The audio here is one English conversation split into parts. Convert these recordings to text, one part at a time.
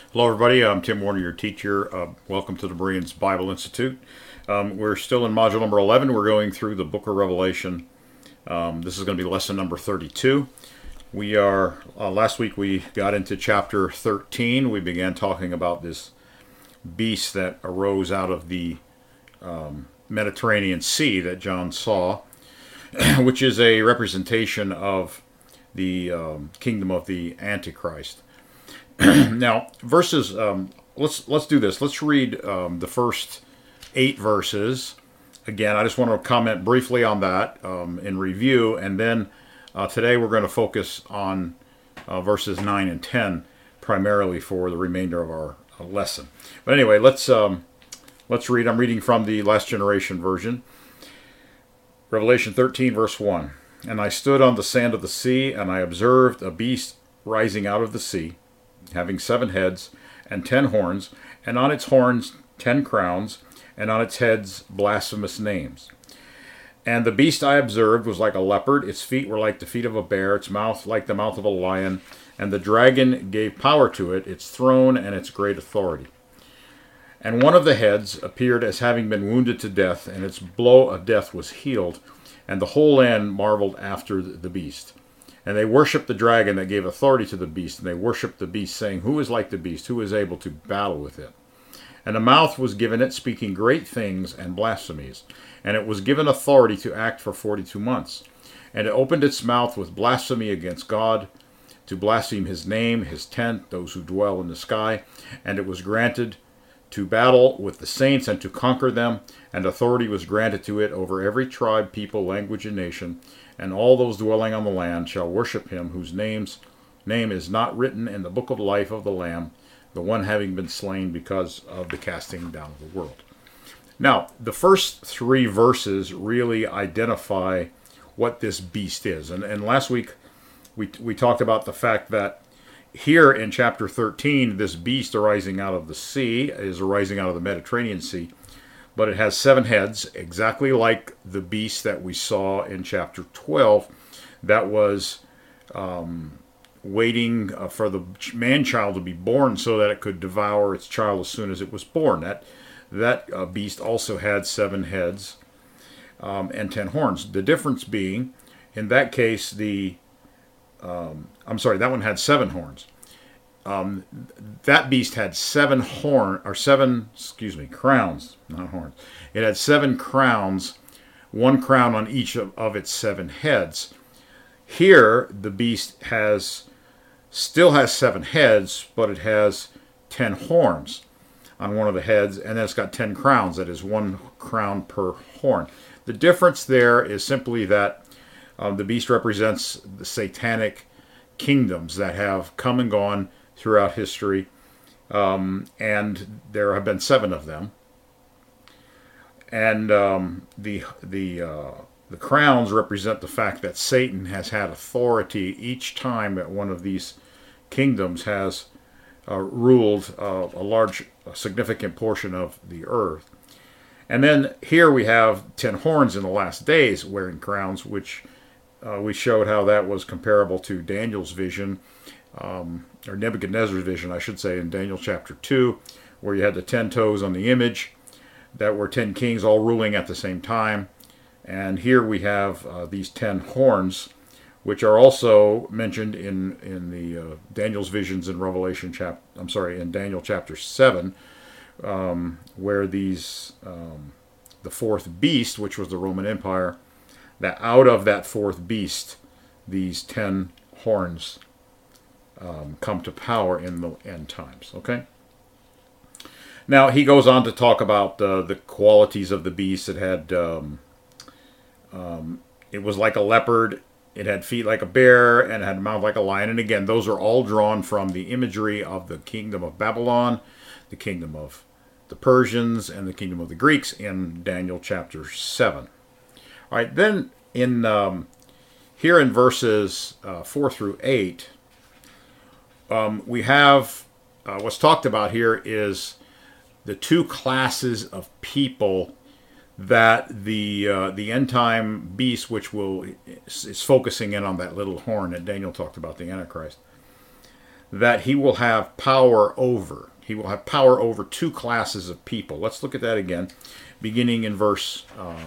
Hello, everybody. I'm Tim Warner, your teacher. Welcome to the Bereans Bible Institute. We're still in module number 11. We're going through the book of Revelation. This is going to be lesson number 32. Last week we got into chapter 13. We began talking about this beast that arose out of the Mediterranean Sea that John saw, which is a representation of the kingdom of the Antichrist. Now, verses. Let's do this. Let's read the first 8 verses. Again, I just want to comment briefly on that in review, and then today we're going to focus on verses 9 and 10 primarily for the remainder of our lesson. But anyway, let's read. I'm reading from the Last Generation version. Revelation 13, verse 1. And I stood on the sand of the sea, and I observed a beast rising out of the sea, having 7 heads and 10 horns, and on its horns 10 crowns, and on its heads blasphemous names. And the beast I observed was like a leopard, its feet were like the feet of a bear, its mouth like the mouth of a lion, and the dragon gave power to it, its throne and its great authority. And one of the heads appeared as having been wounded to death, and its blow of death was healed, and the whole land marveled after the beast. And they worshipped the dragon that gave authority to the beast, and they worshipped the beast, saying, Who is like the beast? Who is able to battle with it? And a mouth was given it, speaking great things and blasphemies. And it was given authority to act for 42 months. And it opened its mouth with blasphemy against God, to blaspheme his name, his tent, those who dwell in the sky. And it was granted to battle with the saints and to conquer them. And authority was granted to it over every tribe, people, language, and nation. And all those dwelling on the land shall worship him, whose name is not written in the book of life of the Lamb, the one having been slain because of the casting down of the world. Now, the first 3 verses really identify what this beast is. And last week we talked about the fact that here in chapter 13, this beast arising out of the sea is arising out of the Mediterranean Sea. But it has 7 heads, exactly like the beast that we saw in chapter 12 that was waiting for the man-child to be born so that it could devour its child as soon as it was born. That beast also had 7 heads and 10 horns. The difference being, in that case, that one had 7 horns. That beast had 7 crowns, not horns. It had 7 crowns, 1 crown on each of its 7 heads. Here, the beast still has 7 heads, but it has 10 horns on one of the heads, and then it's got 10 crowns. That is 1 crown per horn. The difference there is simply that the beast represents the satanic kingdoms that have come and gone throughout history, and there have been 7 of them. And the crowns represent the fact that Satan has had authority each time that one of these kingdoms has ruled a significant portion of the earth. And then here we have 10 horns in the last days wearing crowns, which we showed how that was comparable to Daniel's vision, or Nebuchadnezzar's vision, I should say, in Daniel chapter 2, where you had the 10 toes on the image that were 10 kings all ruling at the same time. And here we have these 10 horns, which are also mentioned in the Daniel's visions in in Daniel chapter 7, where these the 4th beast, which was the Roman Empire, that out of that 4th beast, these 10 horns come to power in the end times. Okay. Now he goes on to talk about the qualities of the beast. It had it was like a leopard. It had feet like a bear, and it had a mouth like a lion. And again, those are all drawn from the imagery of the kingdom of Babylon, the kingdom of the Persians, and the kingdom of the Greeks in Daniel chapter 7. All right, then here in verses 4 through 8. We have what's talked about here is the 2 classes of people that the end time beast, which is focusing in on that little horn that Daniel talked about, the Antichrist. that he will have power over. He will have power over two classes of people. Let's look at that again, beginning in verse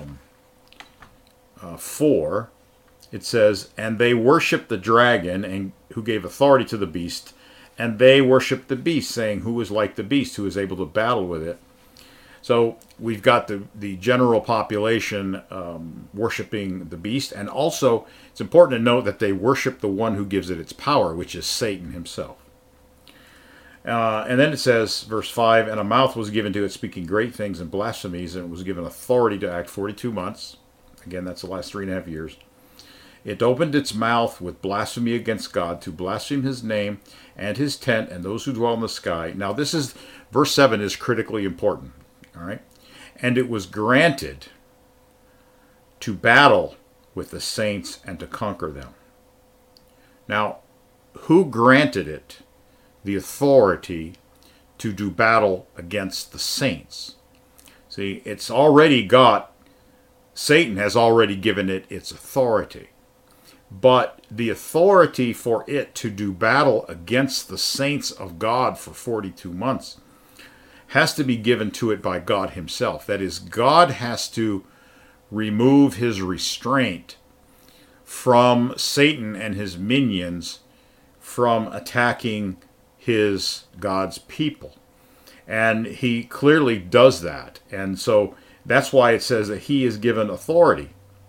4. It says, "And they worshiped the dragon, and who gave authority to the beast, and they worshiped the beast, saying, who is like the beast, who is able to battle with it?" So we've got the general population worshiping the beast, and also it's important to note that they worship the one who gives it its power, which is Satan himself. And then it says, verse 5, "And a mouth was given to it, speaking great things and blasphemies, and it was given authority to act 42 months. Again, that's the last 3.5 years. It opened its mouth with blasphemy against God, to blaspheme his name and his tent and those who dwell in the sky." Now this is, verse 7 is critically important. All right. "And it was granted to battle with the saints and to conquer them." Now, who granted it the authority to do battle against the saints? See, it's already got, Satan has already given it its authority. But the authority for it to do battle against the saints of God for 42 months has to be given to it by God himself. That is, God has to remove his restraint from Satan and his minions from attacking God's people. And he clearly does that. And so that's why it says that he is given authority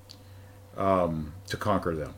to conquer them.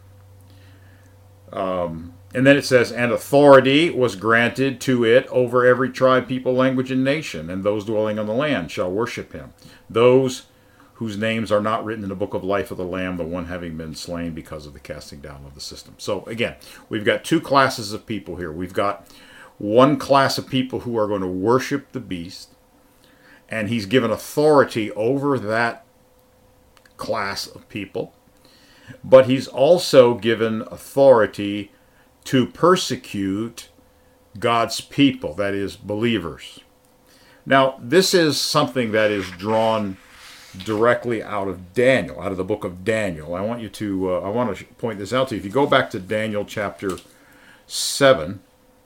And then it says, "And authority was granted to it over every tribe, people, language, and nation, and those dwelling on the land shall worship him. Those whose names are not written in the book of life of the Lamb, the one having been slain because of the casting down of the system." So again, we've got two classes of people here. We've got one class of people who are going to worship the beast, and he's given authority over that class of people. But he's also given authority to persecute God's people, that is, believers. Now, this is something that is drawn directly out of Daniel, out of the book of Daniel. I want to point this out to you. If you go back to Daniel chapter 7,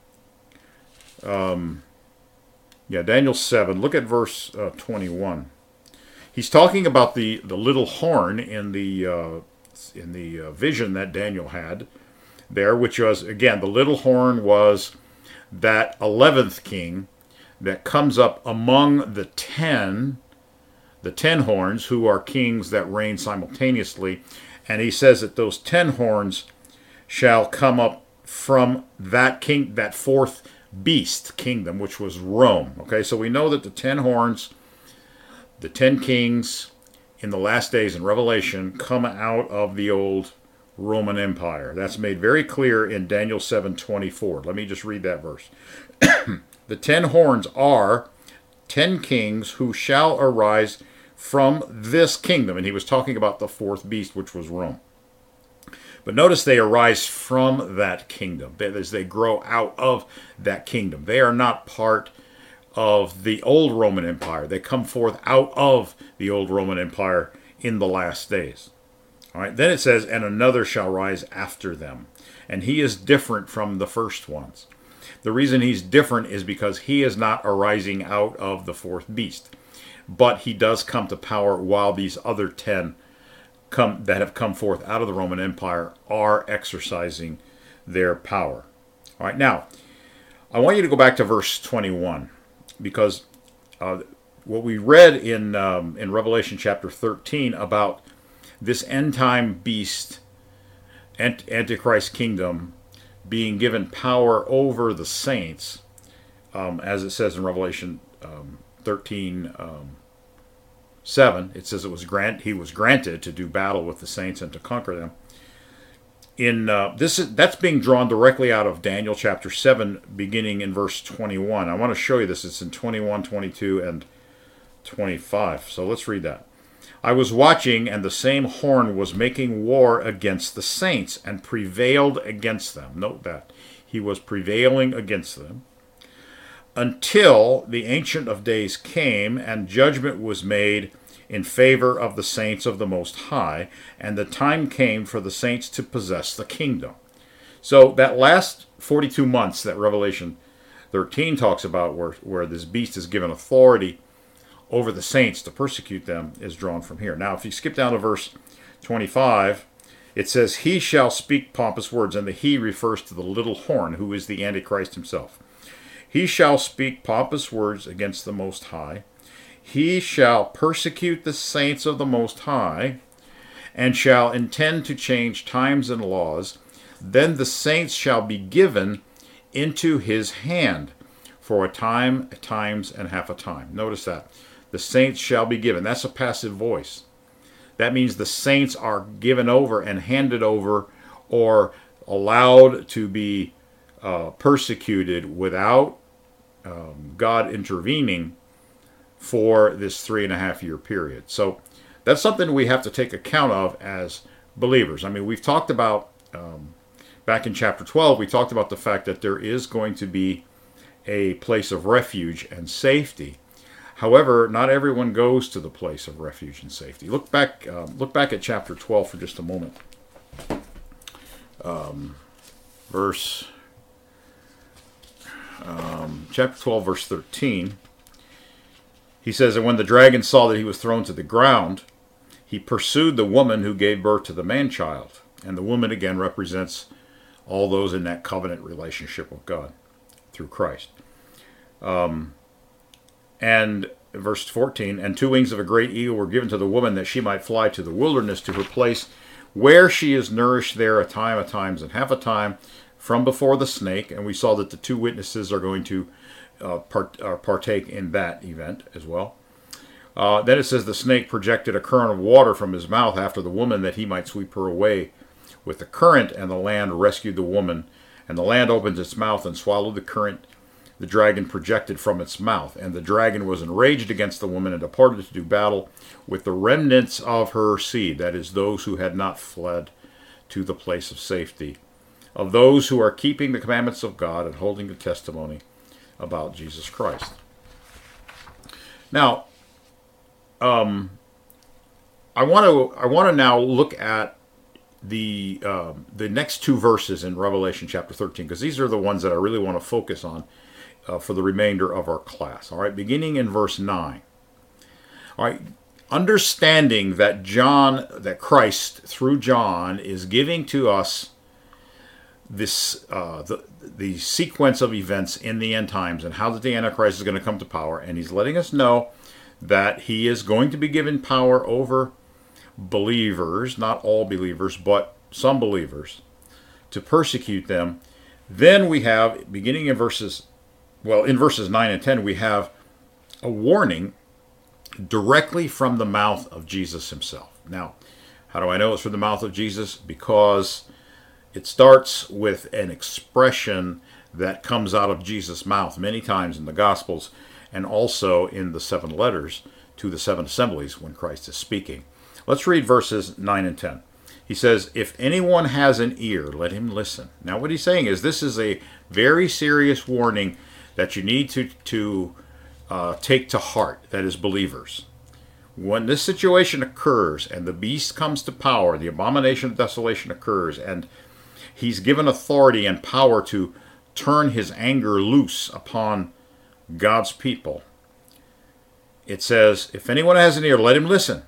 Daniel 7, look at verse 21. He's talking about the little horn in the vision that Daniel had there, which was, again, the little horn was that 11th king that comes up among the 10 horns, who are kings that reign simultaneously. And he says that those 10 horns shall come up from that king, that fourth beast kingdom, which was Rome. Okay, so we know that the 10 horns, the 10 kings in the last days in Revelation, come out of the old Roman Empire. That's made very clear in Daniel 7:24. Let me just read that verse. "The 10 horns are 10 kings who shall arise from this kingdom." And he was talking about the fourth beast, which was Rome. But notice they arise from that kingdom. As they grow out of that kingdom. They are not part of the old Roman Empire. They come forth out of the old Roman Empire in the last days. All right. Then it says, "And another shall rise after them." And he is different from the first ones. The reason he's different is because he is not arising out of the fourth beast. But he does come to power while these other 10 that have come forth out of the Roman Empire are exercising their power. All right. Now, I want you to go back to verse 21, because what we read in Revelation chapter 13 about this end time beast, Antichrist kingdom, being given power over the saints, as it says in Revelation 13, 7, it says he was granted to do battle with the saints and to conquer them. That's being drawn directly out of Daniel chapter 7, beginning in verse 21. I want to show you this. It's in 21, 22, and 25. So let's read that. "I was watching, and the same horn was making war against the saints, and prevailed against them." Note that. He was prevailing against them. "Until the Ancient of Days came, and judgment was made in favor of the saints of the Most High, and the time came for the saints to possess the kingdom." So that last 42 months that Revelation 13 talks about, where this beast is given authority over the saints to persecute them, is drawn from here. Now, if you skip down to verse 25, it says, "He shall speak pompous words," and the he refers to the little horn, who is the Antichrist himself. "He shall speak pompous words against the Most High. He shall persecute the saints of the Most High, and shall intend to change times and laws. Then the saints shall be given into his hand for a time, times, and half a time." Notice that. The saints shall be given. That's a passive voice. That means the saints are given over and handed over, or allowed to be persecuted without God intervening for this 3.5 year period. So that's something we have to take account of as believers. I mean, we've talked about, back in chapter 12, we talked about the fact that there is going to be a place of refuge and safety. However, not everyone goes to the place of refuge and safety. Look back at chapter 12 for just a moment. Chapter 12, verse 13. He says, "And when the dragon saw that he was thrown to the ground, he pursued the woman who gave birth to the man-child." And the woman again represents all those in that covenant relationship with God through Christ. And verse 14, "And 2 wings of a great eagle were given to the woman, that she might fly to the wilderness, to her place where she is nourished there a time, a times, and half a time from before the snake." And we saw that the 2 witnesses are going to partake in that event as well. Then it says, "The snake projected a current of water from his mouth after the woman, that he might sweep her away with the current, and the land rescued the woman. And the land opened its mouth and swallowed the current the dragon projected from its mouth. And the dragon was enraged against the woman, and departed to do battle with the remnants of her seed," that is, those who had not fled to the place of safety, "of those who are keeping the commandments of God and holding the testimony about Jesus Christ." Now, I want to now look at the next 2 verses in Revelation chapter 13, because these are the ones that I really want to focus on for the remainder of our class. All right, beginning in verse 9. All right, understanding that Christ through John is giving to us this the sequence of events in the end times, and how that the Antichrist is going to come to power, and he's letting us know that he is going to be given power over believers, not all believers, but some believers, to persecute them. Then we have, beginning in verses 9 and 10, we have a warning directly from the mouth of Jesus himself. Now, how do I know it's from the mouth of Jesus? Because it starts with an expression that comes out of Jesus' mouth many times in the Gospels, and also in the 7 letters to the 7 assemblies when Christ is speaking. Let's read verses 9 and 10. He says, "If anyone has an ear, let him listen." Now what he's saying is, this is a very serious warning that you need to take to heart, that is, believers. When this situation occurs and the beast comes to power, the abomination of desolation occurs, and he's given authority and power to turn his anger loose upon God's people, it says, "If anyone has an ear, let him listen.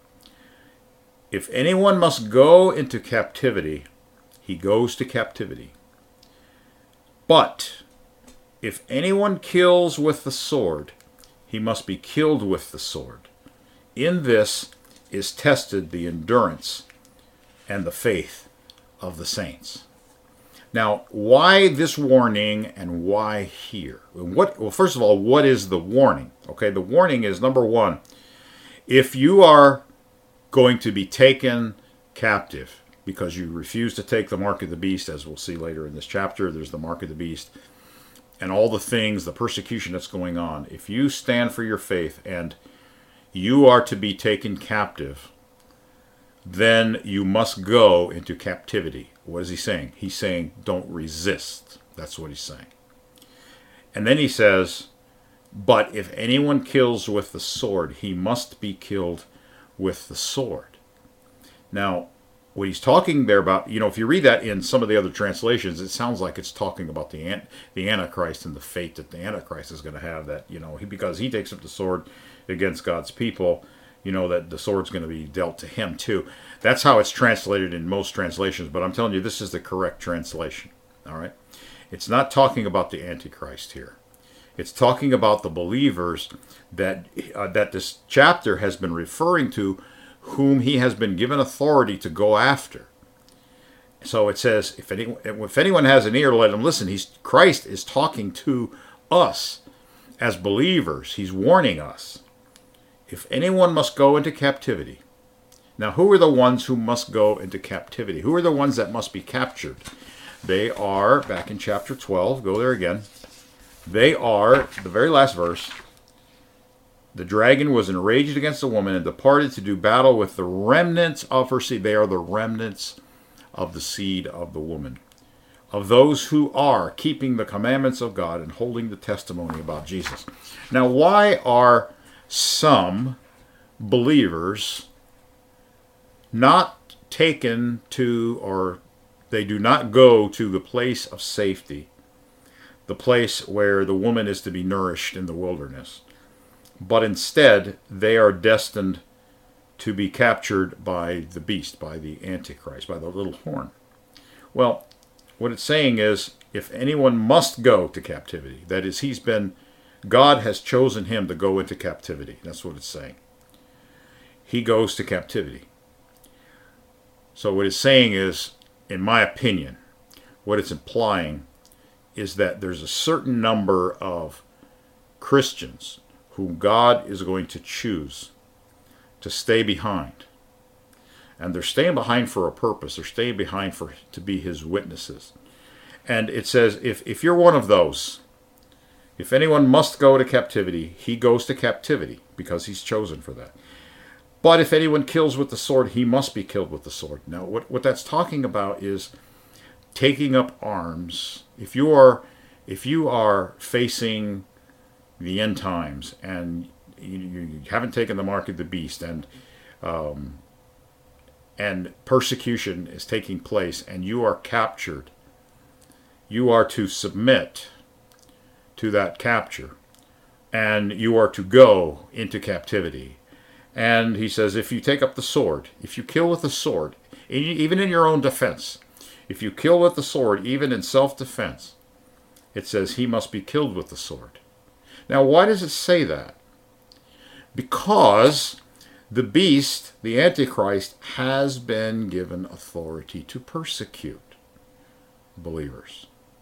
If anyone must go into captivity, he goes to captivity. But if anyone kills with the sword, he must be killed with the sword. In this is tested the endurance and the faith of the saints." Now, why this warning, and why here? Well, first of all, what is the warning? Okay, the warning is, number one, if you are going to be taken captive because you refuse to take the mark of the beast, as we'll see later in this chapter, there's the mark of the beast, and all the things, the persecution that's going on. If you stand for your faith and you are to be taken captive, then you must go into captivity. What is he saying? He's saying, don't resist. That's what he's saying. And then he says, but if anyone kills with the sword, he must be killed with the sword. Now, what he's talking there about, if you read that in some of the other translations, it sounds like it's talking about the Antichrist and the fate that the Antichrist is going to have. That because he takes up the sword against God's people, that the sword's going to be dealt to him too. That's how it's translated in most translations. But I'm telling you, this is the correct translation. All right, it's not talking about the Antichrist here. It's talking about the believers that this chapter has been referring to, whom he has been given authority to go after. So it says, if anyone has an ear, let him listen. Christ is talking to us as believers. He's warning us. If anyone must go into captivity. Now, who are the ones who must go into captivity? Who are the ones that must be captured? They are, back in chapter 12, go there again. They are, the very last verse, the dragon was enraged against the woman and departed to do battle with the remnants of her seed. They are the remnants of the seed of the woman, of those who are keeping the commandments of God and holding the testimony about Jesus. Now, why are some believers not taken to, or they do not go to the place of safety, the place where the woman is to be nourished in the wilderness, but instead they are destined to be captured by the beast, by the Antichrist, by the little horn? Well, what it's saying is, if anyone must go to captivity, that is, God has chosen him to go into captivity. That's what it's saying. He goes to captivity. So what it's saying is, in my opinion, what it's implying is that there's a certain number of Christians whom God is going to choose to stay behind. And they're staying behind for a purpose. They're staying behind to be his witnesses. And it says, if you're one of those, if anyone must go to captivity, he goes to captivity because he's chosen for that. But if anyone kills with the sword, he must be killed with the sword. Now, what that's talking about is taking up arms. If you are facing the end times and you haven't taken the mark of the beast, and persecution is taking place, and you are captured, you are to submit to that capture, and you are to go into captivity. And he says, if you take up the sword, if you kill with the sword, even in your own defense, if you kill with the sword, even in self-defense, it says he must be killed with the sword. Now, why does it say that? Because the beast, the Antichrist, has been given authority to persecute believers.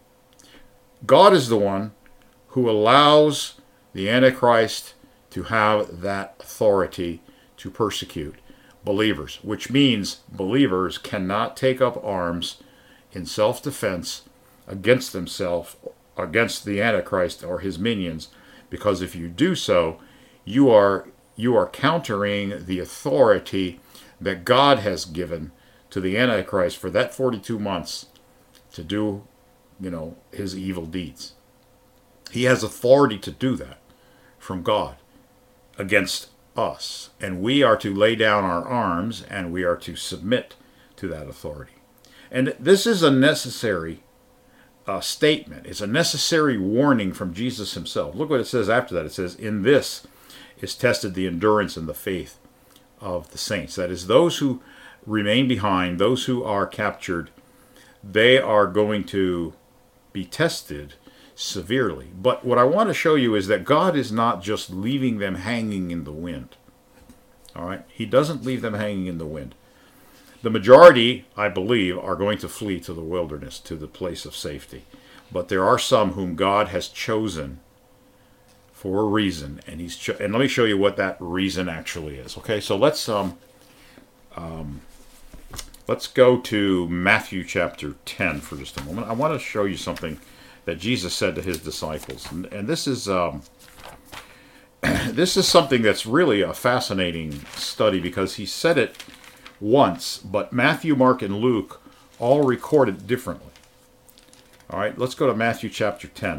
God is the one who allows the Antichrist to have that authority to persecute believers, which means believers cannot take up arms in self-defense against themselves, against the Antichrist or his minions, because if you do so, you are countering the authority that God has given to the Antichrist for that 42 months to do, his evil deeds. He has authority to do that from God against us, and we are to lay down our arms and we are to submit to that authority. And this is a necessary statement. It's a necessary warning from Jesus himself. Look what it says after that. It says, in this is tested the endurance and the faith of the saints. That is, those who remain behind, those who are captured, they are going to be tested severely. But what I want to show you is that God is not just leaving them hanging in the wind. All right? He doesn't leave them hanging in the wind. The majority, I believe, are going to flee to the wilderness, to the place of safety. But there are some whom God has chosen for a reason, and and let me show you what that reason actually is. Okay, so let's go to Matthew chapter 10 for just a moment. I want to show you something that Jesus said to his disciples, and this is this is something that's really a fascinating study, because he said it once, but Matthew, Mark, and Luke all record it differently. All right, let's go to Matthew chapter 10.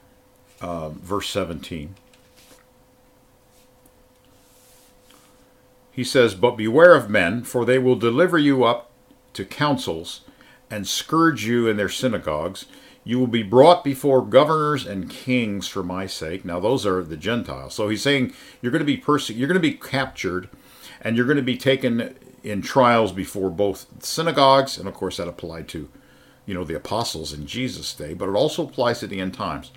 Verse 17. He says, "But beware of men, for they will deliver you up to councils and scourge you in their synagogues. You will be brought before governors and kings for my sake." Now, those are the Gentiles. So he's saying you're going to be you're going to be captured, and you're going to be taken in trials before both synagogues, and of course that applied to, the apostles in Jesus' day, but it also applies to the end times,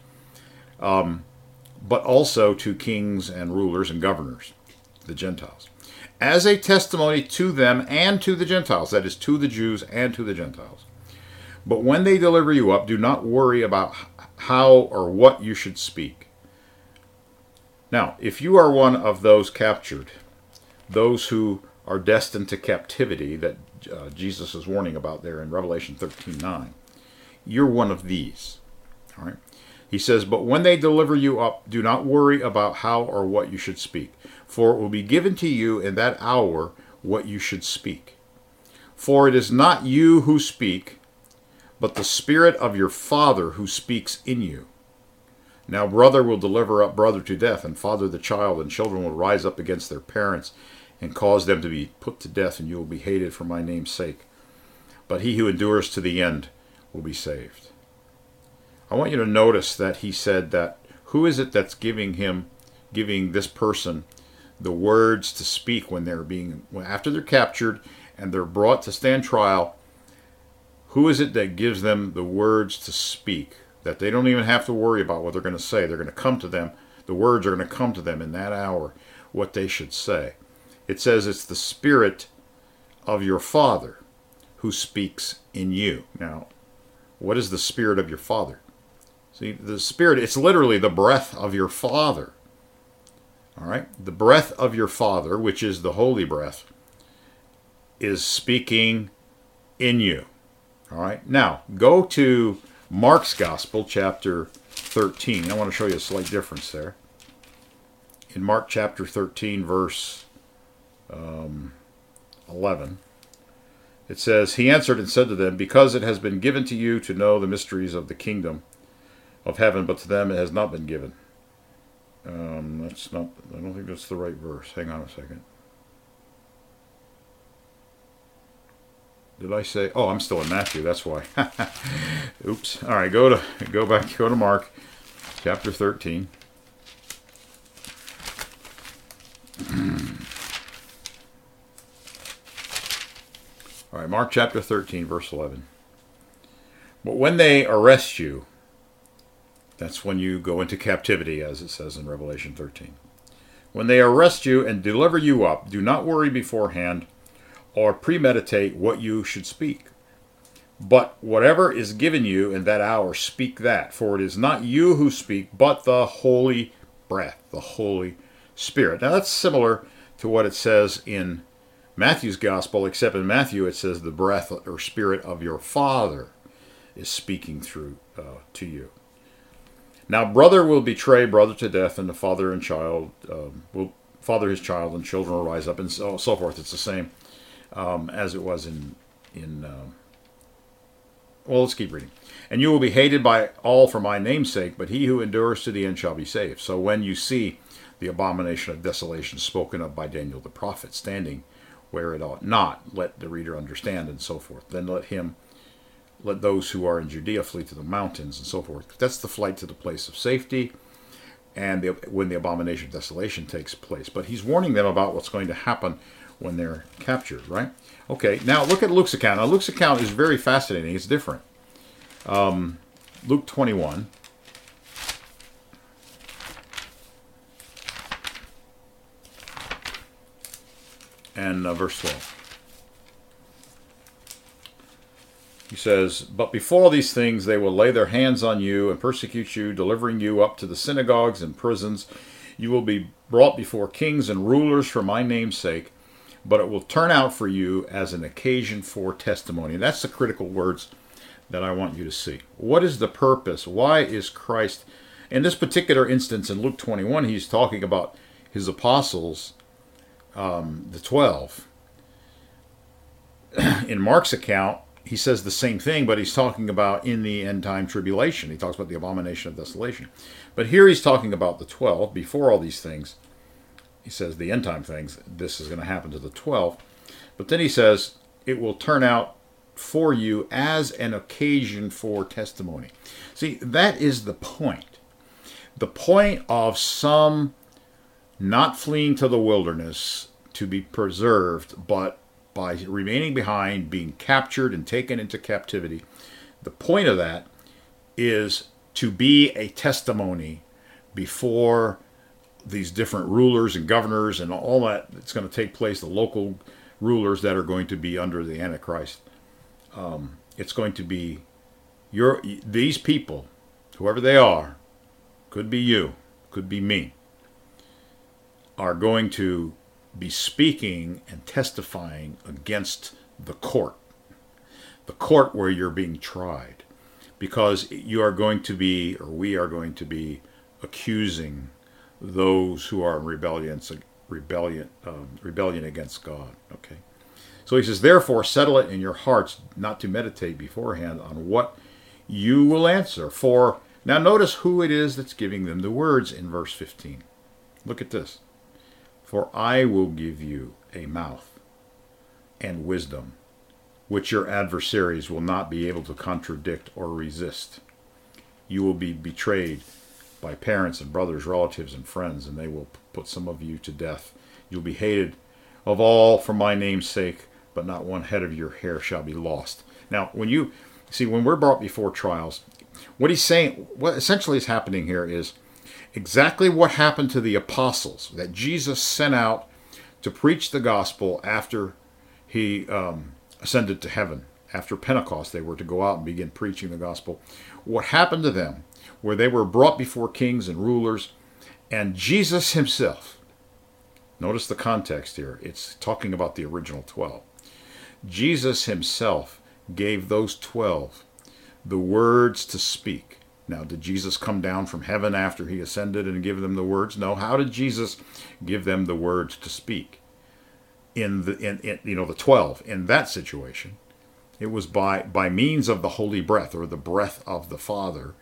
but also to kings and rulers and governors, the Gentiles, as a testimony to them and to the Gentiles, that is, to the Jews and to the Gentiles. "But when they deliver you up, do not worry about how or what you should speak." Now, if you are one of those captured, those who are destined to captivity that Jesus is warning about there in Revelation 13:9, you're one of these. All right. He says, "But when they deliver you up, do not worry about how or what you should speak, for it will be given to you in that hour what you should speak. For it is not you who speak, but the Spirit of your Father who speaks in you. Now brother will deliver up brother to death, and father the child, and children will rise up against their parents and cause them to be put to death, and you will be hated for my name's sake. But he who endures to the end will be saved." I want you to notice that he said that who is it that's giving this person the words to speak after they're captured and they're brought to stand trial? Who is it that gives them the words to speak, that they don't even have to worry about what they're going to say? They're going to come to them. The words are going to come to them in that hour, what they should say. It says it's the Spirit of your Father who speaks in you. Now, what is the Spirit of your Father? See, the Spirit, it's literally the breath of your Father. All right? The breath of your Father, which is the Holy Breath, is speaking in you. All right? Now, go to Mark's Gospel, chapter 13. I want to show you a slight difference there. In Mark chapter 13, verse 11, it says, "He answered and said to them, because it has been given to you to know the mysteries of the kingdom of heaven, but to them it has not been given." I don't think that's the right verse. Hang on a second. Did I say? Oh, I'm still in Matthew. That's why. Oops. All right, go to Mark, chapter 13. All right, Mark chapter 13, verse 11. "But when they arrest you," that's when you go into captivity, as it says in Revelation 13. "When they arrest you and deliver you up, do not worry beforehand or premeditate what you should speak. But whatever is given you in that hour, speak that. For it is not you who speak, but the Holy Breath, the Holy Spirit." Now that's similar to what it says in Matthew's Gospel, except in Matthew it says the breath or Spirit of your Father is speaking through to you. "Now brother will betray brother to death, and the father and child will father his child, and children will rise up," and so forth. It's the same as it was in well, let's keep reading. "And you will be hated by all for my name's sake, but he who endures to the end shall be saved." So when you see the abomination of desolation spoken of by Daniel the prophet standing where it ought not, let the reader understand, and so forth. "Then let those who are in Judea flee to the mountains," and so forth. That's the flight to the place of safety, and when the abomination of desolation takes place. But he's warning them about what's going to happen when they're captured, right? Okay, now look at Luke's account. Now Luke's account is very fascinating. It's different. Luke 21. And verse 12. He says, "But before these things they will lay their hands on you and persecute you, delivering you up to the synagogues and prisons. You will be brought before kings and rulers for my name's sake, but it will turn out for you as an occasion for testimony." And that's the critical words that I want you to see. What is the purpose? Why is Christ, in this particular instance in Luke 21, he's talking about his apostles, the 12. In Mark's account, he says the same thing, but he's talking about in the end time tribulation. He talks about the abomination of desolation. But here he's talking about the 12 before all these things. he says the end time things, this is going to happen to the 12. But then he says, it will turn out for you as an occasion for testimony. See, that is the point. The point of some not fleeing to the wilderness to be preserved, but by remaining behind, being captured and taken into captivity. The point of that is to be a testimony before these different rulers and governors and all that that's going to take place, the local rulers that are going to be under the Antichrist. It's going to be these people, whoever they are, could be you, could be me, are going to be speaking and testifying against the court where you're being tried, because you are going to be, or we are going to be, accusing those who are in rebellion against God. Okay, so he says, therefore settle it in your hearts not to meditate beforehand on what you will answer. For now, notice who it is that's giving them the words in verse 15. Look at this. For I will give you a mouth and wisdom, which your adversaries will not be able to contradict or resist. You will be betrayed by parents and brothers, relatives, and friends, and they will put some of you to death. You'll be hated of all for my name's sake, but not one head of your hair shall be lost. Now, when we're brought before trials, what he's saying, what essentially is happening here is exactly what happened to the apostles that Jesus sent out to preach the gospel after he ascended to heaven. After Pentecost, they were to go out and begin preaching the gospel. What happened to them, where they were brought before kings and rulers, and Jesus himself, notice the context here, it's talking about the original 12. Jesus himself gave those 12 the words to speak. Now, did Jesus come down from heaven after he ascended and give them the words? No. How did Jesus give them the words to speak? In the 12, in that situation, it was by means of the holy breath, or the breath of the Father.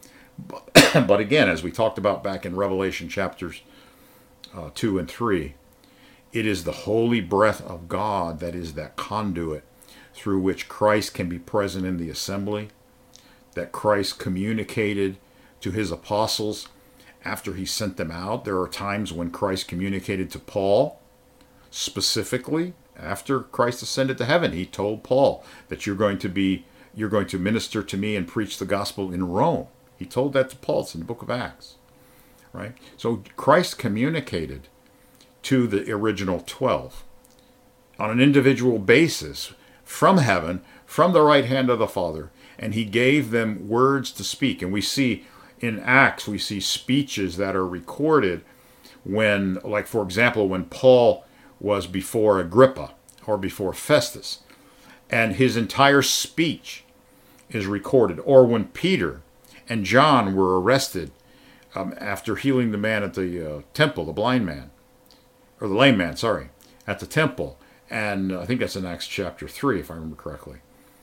But again, as we talked about back in Revelation chapters 2 and 3, it is the holy breath of God that is that conduit through which Christ can be present in the assembly, that Christ communicated to his apostles after he sent them out. There are times when Christ communicated to Paul specifically after Christ ascended to heaven. He told Paul that you're going to minister to me and preach the gospel in Rome. He told that to Paul. It's in the book of Acts, right? So Christ communicated to the original 12 on an individual basis from heaven, from the right hand of the Father, and he gave them words to speak. And we see in Acts, we see speeches that are recorded when, like for example, when Paul was before Agrippa or before Festus, and his entire speech is recorded. Or when Peter and John were arrested after healing the man at the temple, the blind man, or the lame man, at the temple. And I think that's in Acts chapter 3, if I remember correctly.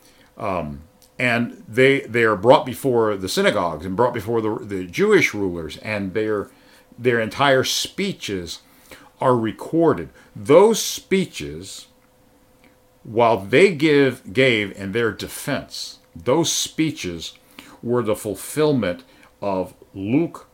And they are brought before the synagogues and brought before the Jewish rulers, and their entire speeches are recorded. Those speeches, while they gave in their defense, those speeches were the fulfillment of Luke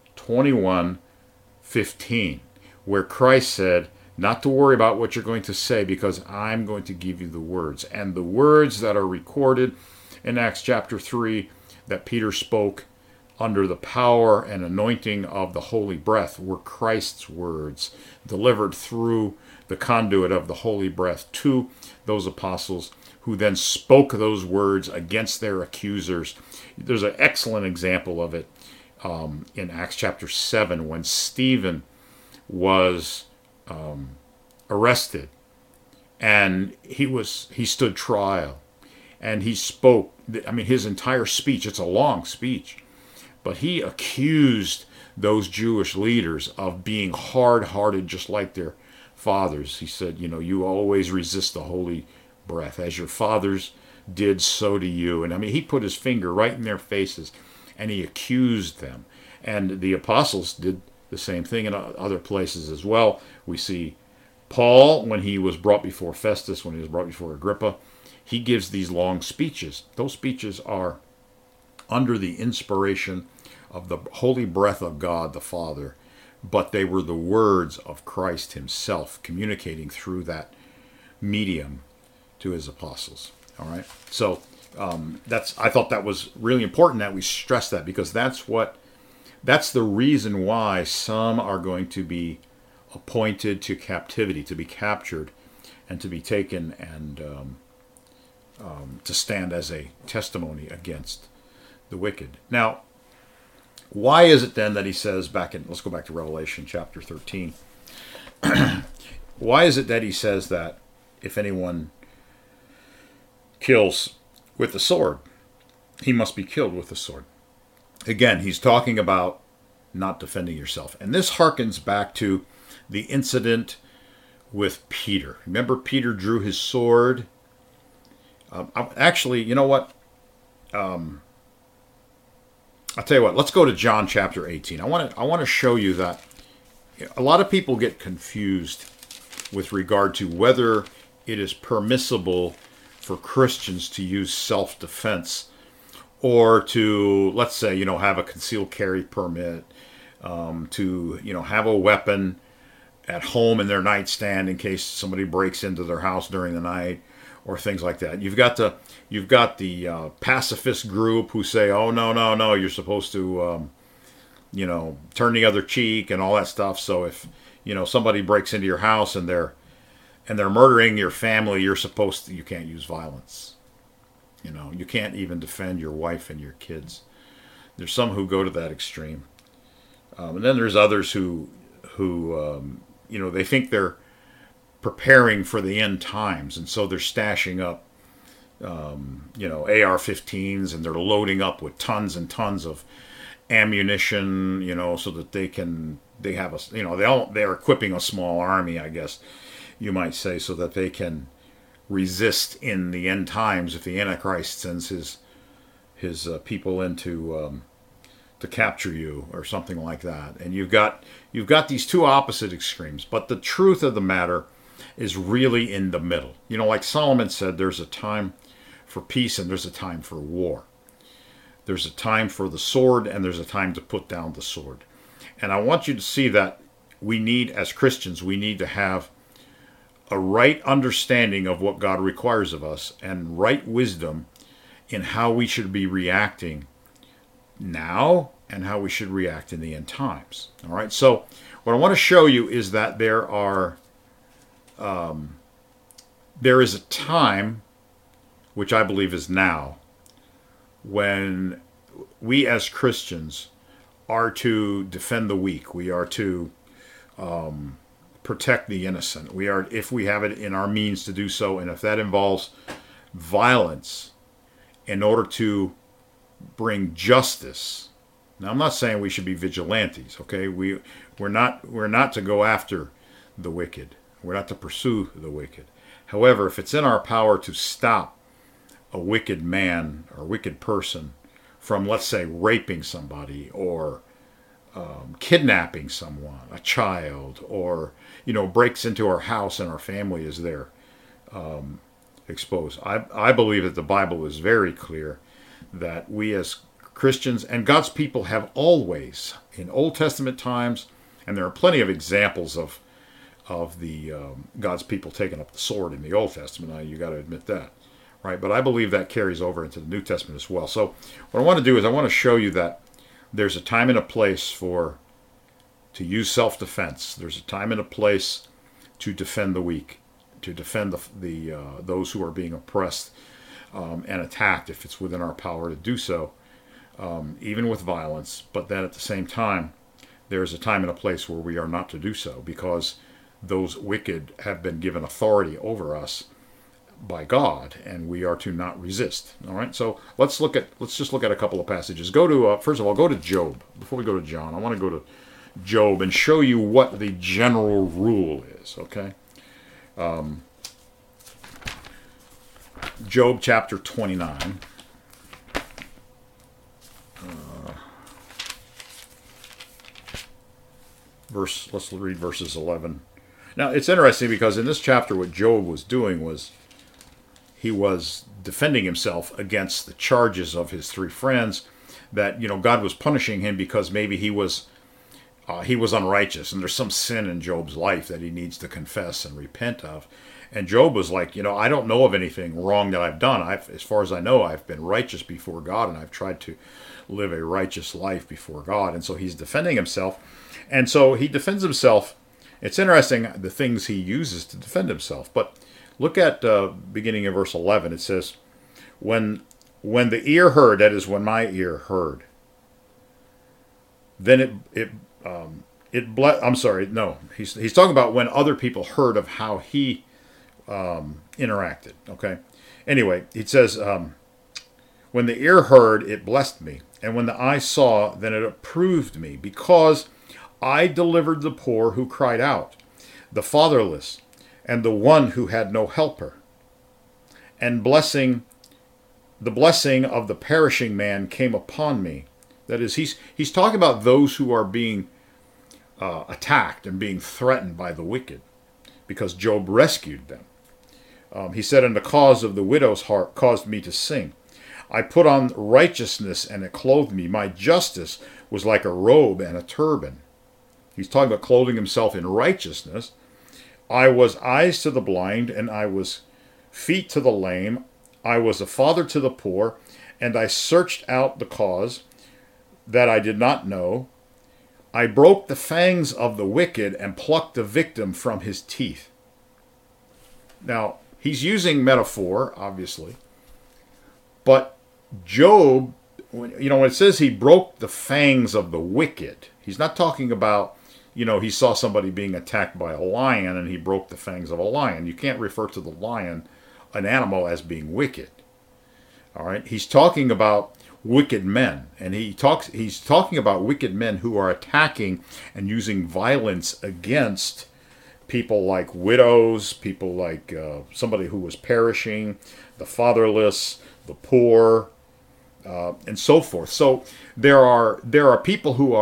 21:15, where Christ said, not to worry about what you're going to say, because I'm going to give you the words. And the words that are recorded in Acts chapter 3 that Peter spoke under the power and anointing of the holy breath were Christ's words, delivered through the conduit of the holy breath to those apostles, who then spoke those words against their accusers. There's an excellent example of it in Acts chapter 7, when Stephen was arrested, and he stood trial, and he spoke. I mean, his entire speech, it's a long speech, but he accused those Jewish leaders of being hard-hearted, just like their fathers. He said, you always resist the holy breath. As your fathers did, so do you. And I mean, he put his finger right in their faces, and he accused them. And the apostles did the same thing in other places as well. We see Paul, when he was brought before Festus, when he was brought before Agrippa, he gives these long speeches. Those speeches are under the inspiration of the holy breath of God the Father, but they were the words of Christ himself communicating through that medium to his apostles. All right. So I thought that was really important that we stress that, because that's the reason why some are going to be appointed to captivity, to be captured, and to be taken and to stand as a testimony against the wicked. Now, why is it then that he says let's go back to Revelation chapter 13. Why is it that he says that if anyone kills with the sword, he must be killed with the sword? Again, he's talking about not defending yourself. And this harkens back to the incident with Peter. Remember, Peter drew his sword. Actually, you know what? I'll tell you what. Let's go to John chapter 18. I want to show you that a lot of people get confused with regard to whether it is permissible for Christians to use self-defense or to, let's say, have a concealed carry permit, to, have a weapon at home in their nightstand in case somebody breaks into their house during the night, or things like that. You've got the pacifist group who say, "Oh, no, you're supposed to, turn the other cheek," and all that stuff. So if somebody breaks into your house and they're murdering your family, you can't use violence. You can't even defend your wife and your kids. There's some who go to that extreme, and then there's others who they think they're preparing for the end times, and so they're stashing up, AR-15s, and they're loading up with tons and tons of ammunition, so that they're equipping a small army, I guess you might say, so that they can resist in the end times if the Antichrist sends his people in to capture you or something like that. And you've got these two opposite extremes, but the truth of the matter is really in the middle. Like Solomon said, there's a time for peace and there's a time for war. There's a time for the sword and there's a time to put down the sword. And I want you to see that as Christians, we need to have a right understanding of what God requires of us and right wisdom in how we should be reacting now and how we should react in the end times. All right. So what I want to show you is that there is a time, which I believe is now, when we as Christians are to defend the weak. We are to protect the innocent. We are, if we have it in our means to do so, and if that involves violence in order to bring justice. Now, I'm not saying we should be vigilantes, okay? We're not to go after the wicked. We're not to pursue the wicked. However, if it's in our power to stop a wicked man or wicked person from, let's say, raping somebody or kidnapping someone, a child, or breaks into our house and our family is there exposed. I believe that the Bible is very clear that we as Christians and God's people have always, in Old Testament times, and there are plenty of examples of the God's people taking up the sword in the Old Testament. Now, you got to admit that, right? But I believe that carries over into the New Testament as well. So what I want to do is I want to show you that there's a time and a place to use self-defense. There's a time and a place to defend the weak, to defend those who are being oppressed and attacked, if it's within our power to do so, even with violence. But then at the same time, there's a time and a place where we are not to do so, because those wicked have been given authority over us by God, and we are to not resist. All right. So let's just look at a couple of passages. Go to first of all, go to Job. Before we go to John, I want to go to Job and show you what the general rule is. Okay. Job chapter 29. let's read verses 11. Now, it's interesting because in this chapter, what Job was doing was he was defending himself against the charges of his three friends that, God was punishing him because maybe he was unrighteous and there's some sin in Job's life that he needs to confess and repent of. And Job was like, I don't know of anything wrong that I've done. As far as I know, I've been righteous before God, and I've tried to live a righteous life before God. And so he's defending himself. And so he defends himself. It's interesting the things he uses to defend himself. But look at beginning of verse 11. It says, when the ear heard, that is when my ear heard, then I'm sorry, no. He's talking about when other people heard of how he interacted. Okay. Anyway, it says, when the ear heard, it blessed me, and when the eye saw, then it approved me, because I delivered the poor who cried out, the fatherless, and the one who had no helper. And the blessing of the perishing man came upon me. That is, he's talking about those who are being attacked and being threatened by the wicked, because Job rescued them. He said, and the cause of the widow's heart caused me to sing. I put on righteousness, and it clothed me. My justice was like a robe and a turban. He's talking about clothing himself in righteousness. I was eyes to the blind, and I was feet to the lame. I was a father to the poor, and I searched out the cause that I did not know. I broke the fangs of the wicked and plucked the victim from his teeth. Now, he's using metaphor, obviously. But Job, when it says he broke the fangs of the wicked, he's not talking about, he saw somebody being attacked by a lion and he broke the fangs of a lion. You can't refer to the lion, an animal, as being wicked. All right? He's talking about wicked men, and he's talking about wicked men who are attacking and using violence against people like widows, people like somebody who was perishing, the fatherless, the poor, and so forth. So there are people who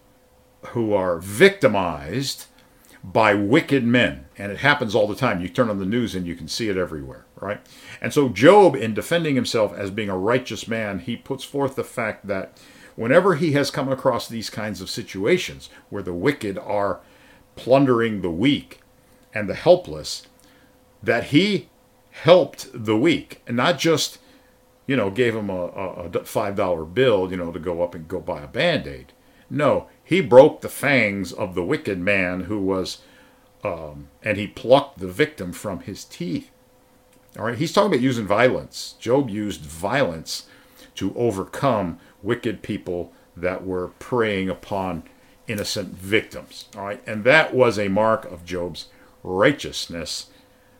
are victimized by wicked men, and it happens all the time. You turn on the news and you can see it everywhere, right? And so Job, in defending himself as being a righteous man, he puts forth the fact that whenever he has come across these kinds of situations where the wicked are plundering the weak and the helpless, that he helped the weak, and not just gave him a $5 bill to go up and go buy a Band-Aid. No, he broke the fangs of the wicked man who was and he plucked the victim from his teeth. All right, he's talking about using violence. Job used violence to overcome wicked people that were preying upon innocent victims. All right, and that was a mark of Job's righteousness,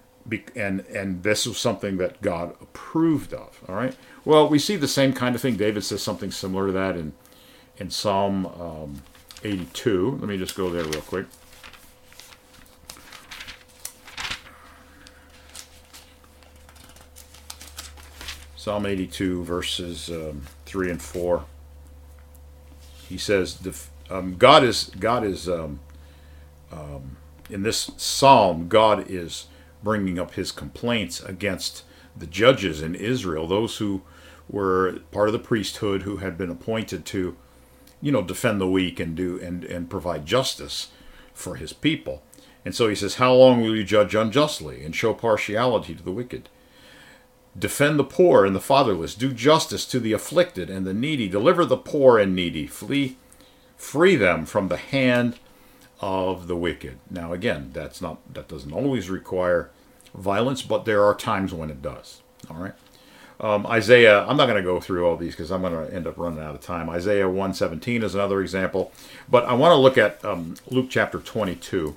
and this was something that God approved of. All right. Well, we see the same kind of thing. David says something similar to that in Psalm 82. Let me just go there real quick. Psalm 82, verses 3 and 4. He says, God is in this psalm, God is bringing up his complaints against the judges in Israel, those who were part of the priesthood who had been appointed to, defend the weak and provide justice for his people. And so he says, how long will you judge unjustly and show partiality to the wicked? Defend the poor and the fatherless. Do justice to the afflicted and the needy. Deliver the poor and needy. Free them from the hand of the wicked. Now again, that doesn't always require violence, but there are times when it does. All right. Isaiah, I'm not going to go through all these because I'm going to end up running out of time. Isaiah 1:17 is another example, but I want to look at Luke chapter 22.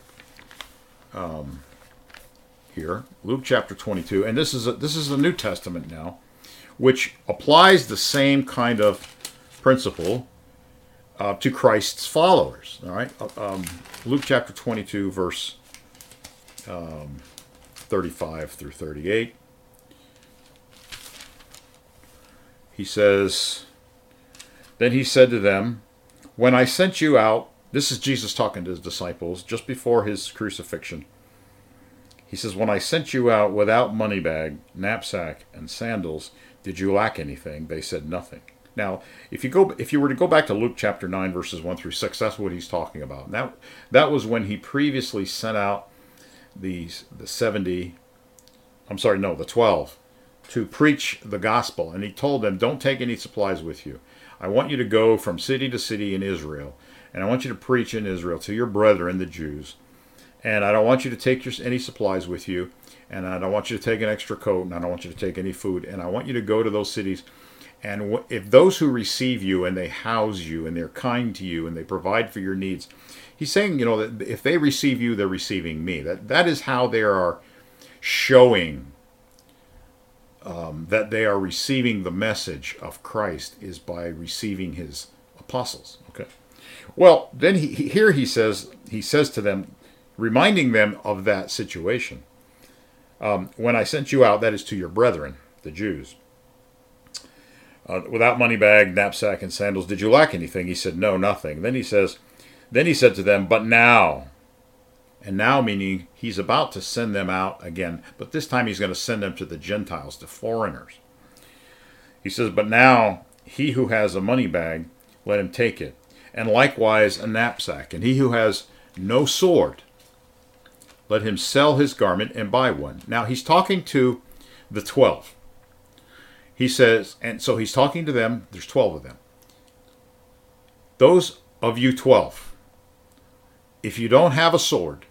Here, Luke chapter 22, and this is the New Testament now, which applies the same kind of principle to Christ's followers. All right, Luke chapter 22, verse 35 through 38. He says, then he said to them, when I sent you out This is Jesus talking to his disciples just before his crucifixion. He says, "When I sent you out without money bag, knapsack, and sandals, did you lack anything?" They said, "Nothing." Now, if you were to go back to Luke chapter 9, verses 1 through 6, that's what he's talking about. And that was when he previously sent out the 70, I'm sorry, no, the 12, to preach the gospel. And he told them, "Don't take any supplies with you. I want you to go from city to city in Israel, and I want you to preach in Israel to your brethren, the Jews. And I don't want you to take any supplies with you, and I don't want you to take an extra coat, and I don't want you to take any food. And I want you to go to those cities. And if those who receive you and they house you and they're kind to you and they provide for your needs," he's saying, that if they receive you, they're receiving me. That is how they are showing that they are receiving the message of Christ, is by receiving his apostles. Okay. Well, then he says to them, reminding them of that situation. "When I sent you out, that is to your brethren, the Jews, without money bag, knapsack, and sandals, did you lack anything?" He said, "No, nothing." Then he said to them, "But now," and now meaning he's about to send them out again, but this time he's going to send them to the Gentiles, to foreigners. He says, "But now he who has a money bag, let him take it, and likewise a knapsack. And he who has no sword, let him sell his garment and buy one." Now he's talking to the 12. He says, and so he's talking to them, there's 12 of them. "Those of you 12, if you don't have a sword,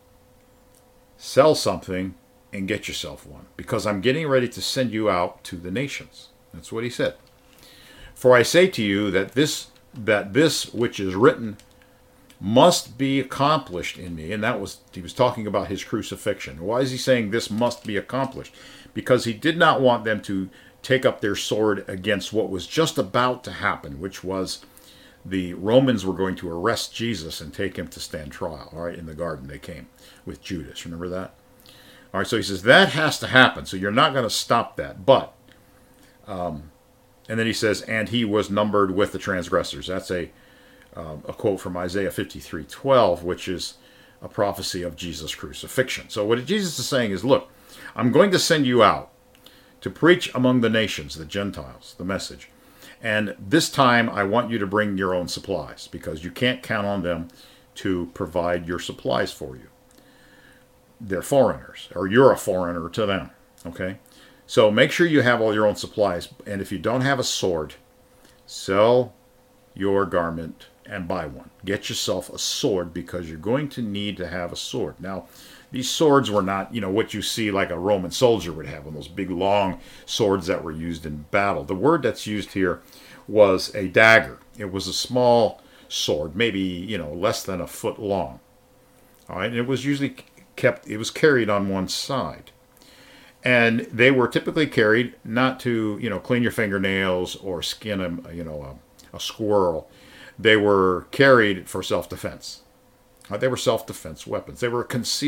sell something and get yourself one, because I'm getting ready to send you out to the nations." That's what he said. "For I say to you that this which is written must be accomplished in me." And he was talking about his crucifixion. Why is he saying this must be accomplished? Because he did not want them to take up their sword against what was just about to happen, which was the Romans were going to arrest Jesus and take him to stand trial. All right, in the garden they came with Judas. Remember that? All right, so he says that has to happen. So you're not going to stop that. But, and then he says, "And he was numbered with the transgressors." That's a quote from Isaiah 53:12, which is a prophecy of Jesus' crucifixion. So what Jesus is saying is, look, I'm going to send you out to preach among the nations, the Gentiles, the message. And this time I want you to bring your own supplies, because you can't count on them to provide your supplies for you. They're foreigners, or you're a foreigner to them. Okay? So make sure you have all your own supplies. And if you don't have a sword, sell your garment and buy one. Get yourself a sword, because you're going to need to have a sword. Now, these swords were not, what you see like a Roman soldier would have, those big long swords that were used in battle. The word that's used here was a dagger. It was a small sword, maybe, less than a foot long. All right, and it was usually carried on one side. And they were typically carried not to, clean your fingernails or skin a squirrel. They were carried for self-defense. They were self-defense weapons. They were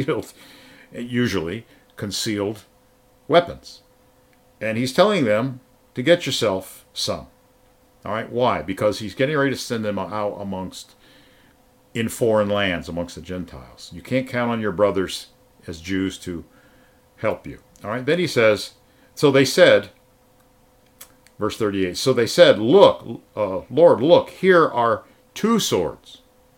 usually concealed weapons. And he's telling them to get yourself some. All right, why? Because he's getting ready to send them out in foreign lands, amongst the Gentiles. You can't count on your brothers as Jews to help you. All right, then he says, so they said, verse 38, so they said, "Look, Lord, look, here are 2 swords.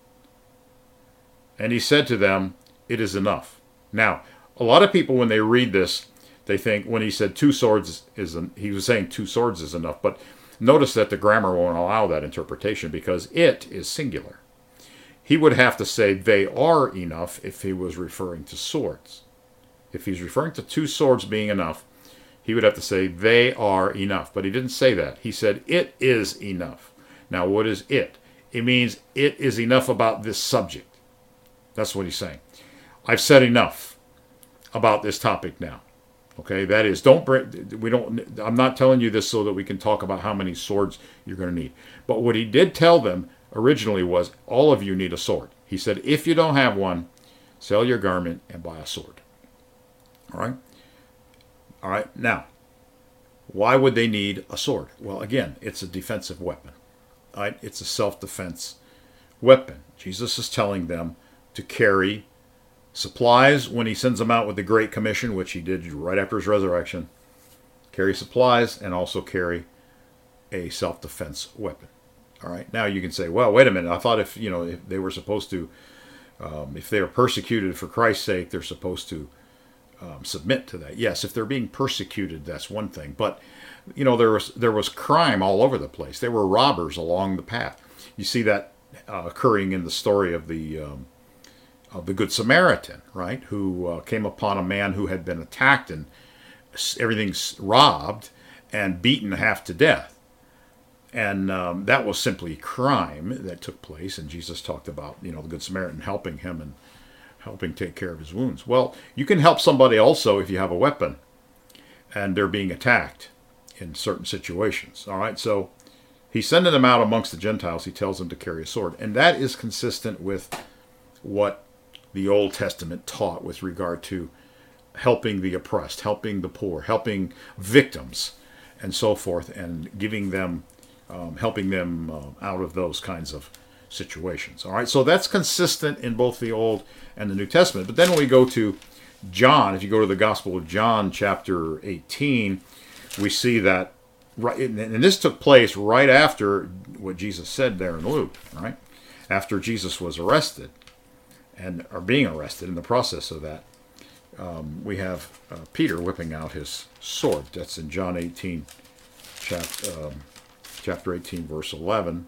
And he said to them, it is enough. Now, a lot of people, when they read this, they think when he said 2 swords he was saying 2 swords is enough. But notice that the grammar won't allow that interpretation, because it is singular. He would have to say they are enough if he was referring to swords. If he's referring to 2 swords being enough, he would have to say they are enough. But he didn't say that. He said it is enough. Now, what is it? It means it is enough about this subject. That's what he's saying. I've said enough about this topic now. Okay, that is, I'm not telling you this so that we can talk about how many swords you're going to need. But what he did tell them originally was, all of you need a sword. He said, if you don't have one, sell your garment and buy a sword. All right? All right, now, why would they need a sword? Well, again, it's a defensive weapon. All right? It's a self-defense weapon. Jesus is telling them to carry supplies when he sends them out with the Great Commission, which he did right after his resurrection. Carry supplies and also carry a self-defense weapon. All right. Now you can say, well, wait a minute. I thought if they were supposed to, if they are persecuted for Christ's sake, they're supposed to submit to that. Yes, if they're being persecuted, that's one thing. But there was crime all over the place. There were robbers along the path. You see that occurring in the story of the Good Samaritan, right? Who came upon a man who had been attacked and everything's robbed and beaten half to death. And that was simply crime that took place. And Jesus talked about, the Good Samaritan helping him and helping take care of his wounds. Well, you can help somebody also if you have a weapon and they're being attacked in certain situations. All right, so he's sending them out amongst the Gentiles. He tells them to carry a sword. And that is consistent with what the Old Testament taught with regard to helping the oppressed, helping the poor, helping victims, and so forth, and giving them, helping them out of those kinds of situations. All right, so that's consistent in both the Old and the New Testament. But then when we go to John, if you go to the Gospel of John, chapter 18, we see that, right, and this took place right after what Jesus said there in Luke, right? After Jesus was arrested and are being arrested. In the process of that, we have Peter whipping out his sword. That's in John 18, chapter 18, verse 11.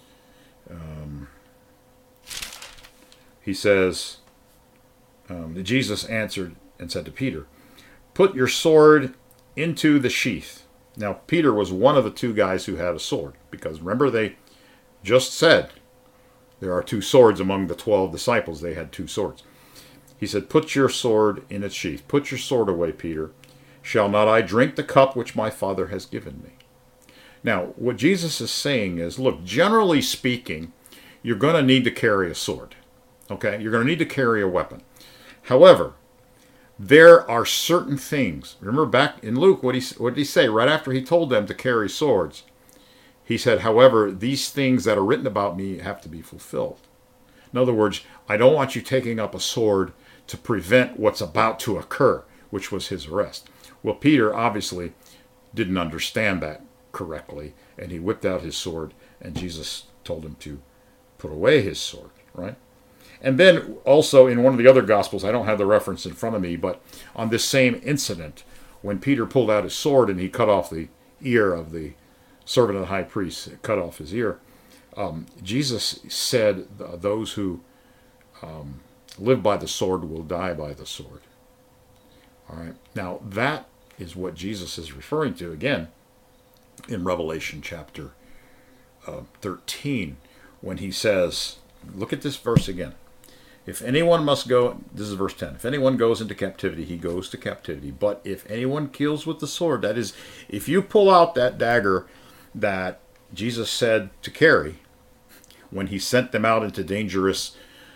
He says, Jesus answered and said to Peter, "Put your sword into the sheath." Now, Peter was one of the two guys who had a sword, because remember, they just said there are two swords among the 12 disciples. They had two swords. He said, "Put your sword in its sheath. Put your sword away, Peter. Shall not I drink the cup which my Father has given me?" Now, what Jesus is saying is, look, generally speaking, you're going to need to carry a sword. Okay? You're going to need to carry a weapon. However, there are certain things. Remember back in Luke, what did he say right after he told them to carry swords? He said, "However, these things that are written about me have to be fulfilled." In other words, I don't want you taking up a sword to prevent what's about to occur, which was his arrest. Well, Peter obviously didn't understand that correctly, and he whipped out his sword, and Jesus told him to put away his sword, right? And then also in one of the other Gospels, I don't have the reference in front of me, but on this same incident, when Peter pulled out his sword and he cut off the ear of the servant of the high priest, cut off his ear, Jesus said, those who live by the sword will die by the sword. All right. Now, that is what Jesus is referring to, again, in Revelation chapter 13, when he says, look at this verse again. If anyone must go, this is verse 10, if anyone goes into captivity, he goes to captivity. But if anyone kills with the sword, that is, if you pull out that dagger that Jesus said to carry when he sent them out into dangerous,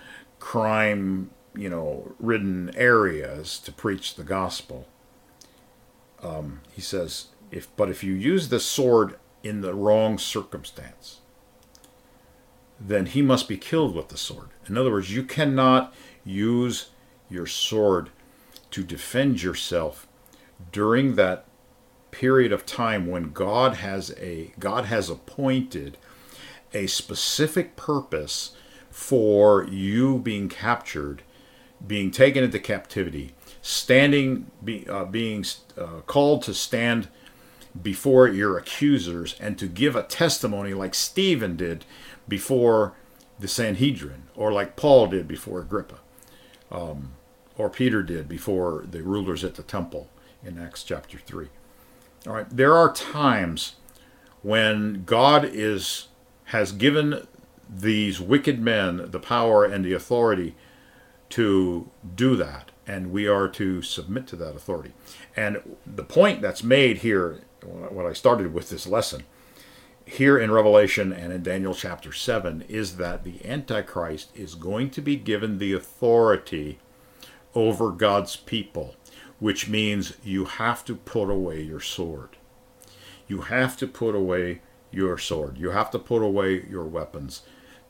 crime-ridden areas to preach the gospel, he says, if you use the sword in the wrong circumstance, then he must be killed with the sword. In other words, you cannot use your sword to defend yourself during that period of time when God has appointed a specific purpose for you being captured, being taken into captivity, being called to stand before your accusers and to give a testimony like Stephen did before the Sanhedrin, or like Paul did before Agrippa, or Peter did before the rulers at the temple in Acts chapter 3. All right, there are times when God has given these wicked men the power and the authority to do that, and we are to submit to that authority. And the point that's made here, what I started with this lesson, here in Revelation and in Daniel chapter 7, is that the Antichrist is going to be given the authority over God's people, which means you have to put away your sword. You have to put away your sword. You have to put away your weapons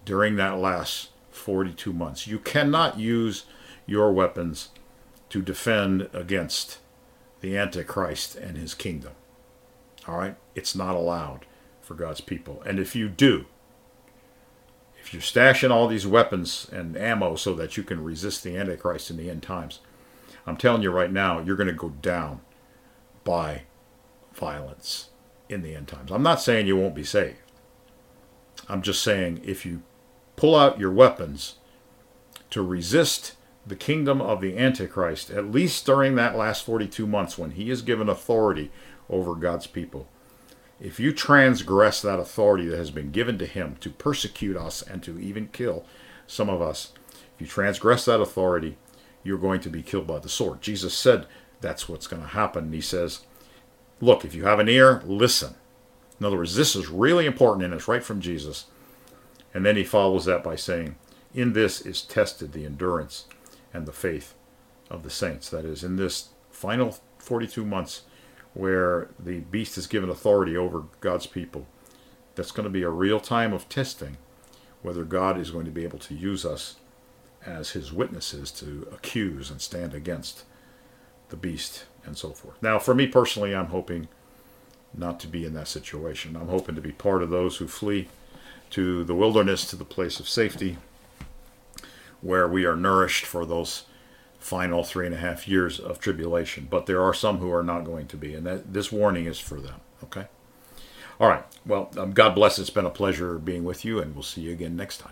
during that last 42 months. You cannot use your weapons to defend against the Antichrist and his kingdom. All right? It's not allowed for God's people. And if you do, if you're stashing all these weapons and ammo so that you can resist the Antichrist in the end times, I'm telling you right now, you're going to go down by violence in the end times. I'm not saying you won't be saved. I'm just saying if you pull out your weapons to resist the kingdom of the Antichrist, at least during that last 42 months when he is given authority over God's people, if you transgress that authority that has been given to him to persecute us and to even kill some of us, if you transgress that authority, you're going to be killed by the sword. Jesus said that's what's going to happen. And he says, look, if you have an ear, listen. In other words, this is really important, and it's right from Jesus. And then he follows that by saying, in this is tested the endurance and the faith of the saints. That is, in this final 42 months where the beast is given authority over God's people, that's going to be a real time of testing whether God is going to be able to use us as his witnesses to accuse and stand against the beast and so forth. Now, for me personally, I'm hoping not to be in that situation. I'm hoping to be part of those who flee to the wilderness, to the place of safety, where we are nourished for those final 3.5 years of tribulation. But there are some who are not going to be, and this warning is for them. Okay? All right. Well, God bless. It's been a pleasure being with you, and we'll see you again next time.